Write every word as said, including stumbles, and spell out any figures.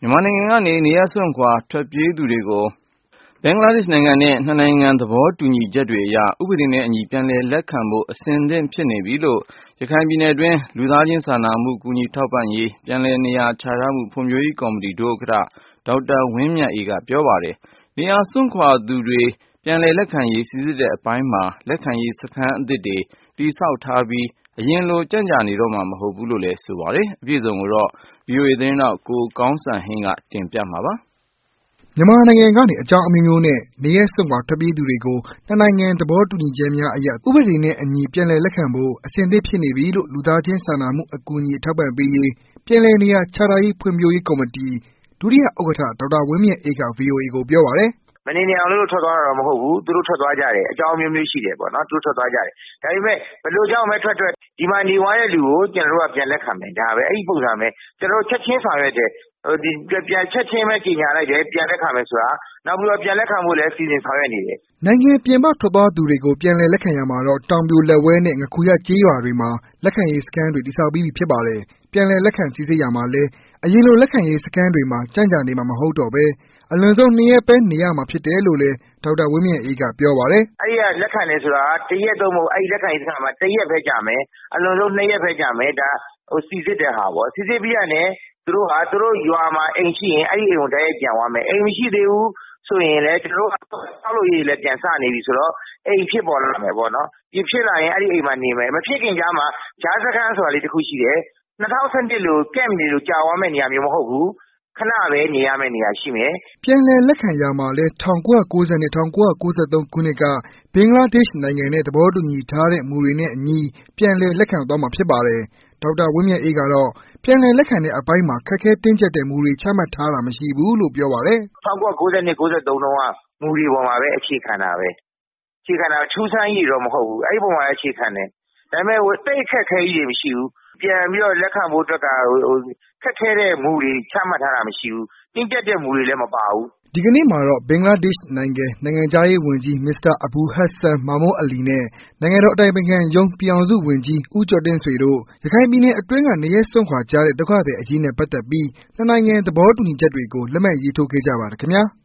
မြန်မာနိုင်ငံကနေနေရပ်စွန့်ခွာထွက်ပြေးသူတွေကိုဘင်္ဂလားဒေ့ရှ်နိုင်ငံနဲ့နှစ်နိုင်ငံသဘောတူညီချက်တွေအရဥပဒေနဲ့အညီပြန်လည်လက်ခံဖို့အဆင်သင့်ဖြစ်နေပြီလို့ရခိုင်ပြည်နယ်တွင်းလူသားချင်းစာနာမှုကူညီထောက်ပံ့ရေးပြန်လည်နေရာချထားမှုဖွံ့ဖြိုးရေးကော်မတီဒုဥက္ကဋ္ဌဒေါက်တာဝင်းမြတ်အေးကပြောပါတယ်။နေရာစွန့်ခွာသူတွေပြန်လည်လက်ခံရေးစီစစ်တဲ့အပိုင်းမှာလက်ခံရေးစခန်းအသစ်တွေတည်ဆောက်ထားပြီးအရင်လိုကြန့်ကြာနေတော့မှာမဟုတ်ဘူးလို့လည်းဆိုပါတယ်။အပြည့်အစုံကိုတော့ ဗွီအိုအေသတင်းထောက်ကိုကောင်းစံဟိန်းကတင်ပြမှာပါ။မြန်မာနိုင်ငံကနေအကြောင်းအမျိုးမျိုးနဲ့နေရပ်စွန့်ခွာထွက်ပြေးသူတွေကိုနှစ်နိုင်ငံသဘောတူညီချက်များအရဥပဒေနဲ့အညီပြန်လည်လက်ခံဖို့အဆင်သင့်ဖြစ်နေပြီလို့လူသားချင်းစာနာမှုအကူအညီထောက်ပံ့ပေးရေးပြန်လည်နေရာချထားရေးဖွံ့ဖြိုးရေးကော်မတီဒုတိယဥက္ကဋ္ဌဒေါက်တာဝင်းမြတ်အေးက ဗွီအိုအေကိုပြောပါတယ်။မနေနေအောင်လို့ထွက်သွားတာတော့မဟုတ်ဘူးသူတို့ထွက်သွားကြတယ်အကြောင်းမျိုးမျိုးရှိတယ်ပေါ့နော်သူတို့ထွက်သွားကြတယ်ဒါပေမဲ့ဘယ်လိုကြောင့်မဲထွက်ထွက်ဒီမှာနေသွားတဲ့လူကိုကျွန်တော်တို့ကပြန်လက်ခံမယ်ဒါပဲအဲ့ဒီပုံစံပဲကျွန်တော်တို့ချက်ချင်းဆောင်ရွက်တယ်ဟိုဒီပြန်ချက်ချင်းပဲကြီးညာလိုက်တယ်ပြန်လက်ခံမယ်ဆိုတာနောက်ပြီးတော့ပြန်လက်ခံဖို့လည်းစီစဉ်ဆောင်ရွက်နေတယ်နိုင်ငံပြင်ပထွက်သွားသူတွေကိုပြန်လည်လက်ခံရမှာတော့တောင်ပြိုလက်ဝဲနဲ့ငခူရကျေးရွာတွေမှာလက်ခံရေးစခန်းတွေတည်ဆောက်ပြီးပြီဖြစ်ပါတယ်ပြန်လည်လက်ခံစီစစ်ရမှာလဲအရင်လိုလက်ခံရေးစခန်းတွေမှာကြန့်ကြာနေမှာမဟုတ်တော့ပဲအလွန်ဆုံးနှစ်ရက်ပဲနေရမှာဖြစ်တယ်လို့လည်းဒေါက်တာဝင်းမြတ်အေးကပြောပါတယ်။အဲ့ဒီကလက်ခံနေဆိုတာတရက်သုံးဖို့အဲ့ဒီလက်ခံရေးစခန်းမှာတရက်ပဲကြာမယ်အလွန်ဆုံးနှစ်ရက်ပဲကြာမယ်ဒါဟိုစီစစ်တဲ့ဟာပေါ့စီစစ်ပြီးရတယ်သူတို့ဟာသူတို့ရွာမှာအိမ်ရှိရင်အဲ့ဒီအိမ်ကိုတရက်ပြန်သွားမယ်အိမ်မရှိသေးဘူးဆိုရင်လည်းကျွန်တော်တို့ဆောက်လို့ရည်လည်းပြန်စနေပြီဆိုတော့အိမ်ဖြစ်ပေါ်လာမယ်ပေါ့နော်ဒီဖြစ်လာရင်အဲ့ဒီအိမ်မှာနေမယ်မဖြစ်ခင်ကြားမှာဂျားစခန်းဆိုတာလေးတစ်ခုရှိတယ်၂၀၁၁လို့ကက်နေလို့ကြာသွားမယ့်နေရာမျိုးမဟုတ်ဘူးခဏပဲနေရမယ့်နေရာရှိမယ်ပြန်လည်လက်ခံရမှာလဲ၁၉၉၀နဲ့၁၉၉၃ခုနှစ်ကဘင်္ဂလားဒေ့ရှ်နိုင်ငံနဲ့သဘောတူညီထားတဲ့မူတွေနဲ့အညီပြန်လည်လက်ခံသွားမှာဖြစ်ပါတယ်ဒေါက်တာဝင်းမြတ်အေးကတော့ပြန်လည်လက်ခံတဲ့အပိုင်းမှာခက်ခဲတင်းကျပ်တဲ့မူတွေချမှတ်ထားတာမရှိဘူးလို့ပြောပါတယ်၁၉၉၂ ၉၃တုန်းကမူတွေပေါ်မှာပဲအခြေခံတာပဲအခြေခံတာထူးဆန်းကြီးတော့မဟုတ်ဘူးအဲ့ဒီပုံမှာအခြေခံတယ်ဒါပေမဲ့ဟိုတိတ်ခက်ခဲကြီးတွေမရှိဘူးပြန်ပြီးတော့လက်ခံဖို့အတွက်ကဟိုခက်ခဲတဲ့မူတွေချမှတ်ထားတာမရှိဘူးတင်းကျပ်တဲ့မူတွေလည်းမပါဘူးဒီကနေ့မှာတော့ဘင်္ဂလားဒေ့ရှ်နိုင်ငံနိုင်ငံခြားရေးဝန်ကြီးမစ္စတာအဘူဟတ်ဆန်မာမွတ်အလီနဲ့နိုင်ငံတော်အတိုင်ပင်ခံရုံးပြည်အောင်စုဝန်ကြီးဦးကျော်တင့်ဆွေတို့ရခိုင်ပြည်နယ်အတွင်းကနေရပ်စွန့်ခွာကြတဲ့ဒုက္ခသည်အရေးနဲ့ပတ်သက်ပြီးနှစ်နိုင်ငံသဘောတူညီချက်တွေကိုလက်မှတ်ရေးထိုးခဲ့ကြပါတယ်ခင်ဗျာ။